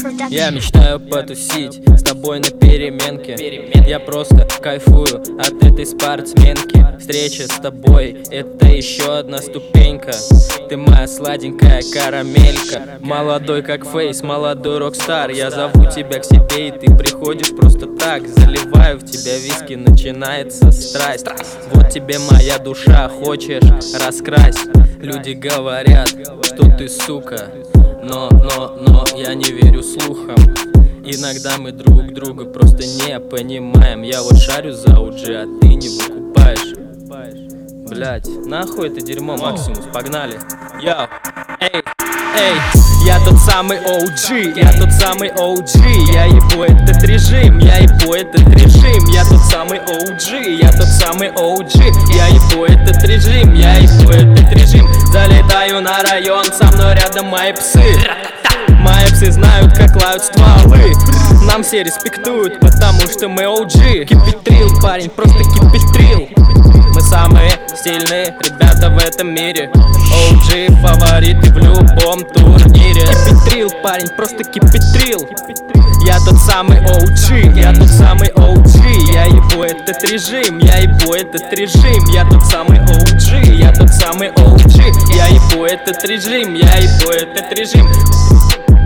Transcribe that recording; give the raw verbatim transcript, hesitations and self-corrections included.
Я мечтаю потусить с тобой на переменке. Я просто кайфую от этой спортсменки. Встреча с тобой — это еще одна ступенька. Ты моя сладенькая карамелька. Молодой как Фейс, молодой рок-стар. Я зову тебя к себе, и ты приходишь просто так. Заливаю в тебя виски, начинается страсть. Вот тебе моя душа, хочешь — раскрась. Люди говорят, что ты сука, но, но, но я не верю слухам. Иногда мы друг друга просто не понимаем. Я вот шарю за о джи, а ты не выкупаешь. Блять, нахуй это дерьмо, Максимус, погнали. Йоу, эй, эй, я тот самый о джи, я тот самый о джи. Я ебу этот режим, я ебу этот режим. Я тот самый о джи, я тот самый о джи. Я ебу этот режим, я ебу этот режим. Залетаю на район, со мной рядом мои псы. Мои псы знают, как лают стволы. Нам все респектуют, потому что мы о джи. Кипитрил, парень, просто кипитрил. Мы самые стильные ребята в этом мире. о джи фавориты в любом турнире. Кипитрил, парень, просто кипитрил. Я тот самый о джи, я тот самый о джи. Я ебу этот режим, я ебу этот режим. Я тот самый о джи, я тот самый о джи. Я ебу этот режим, я ебу этот режим.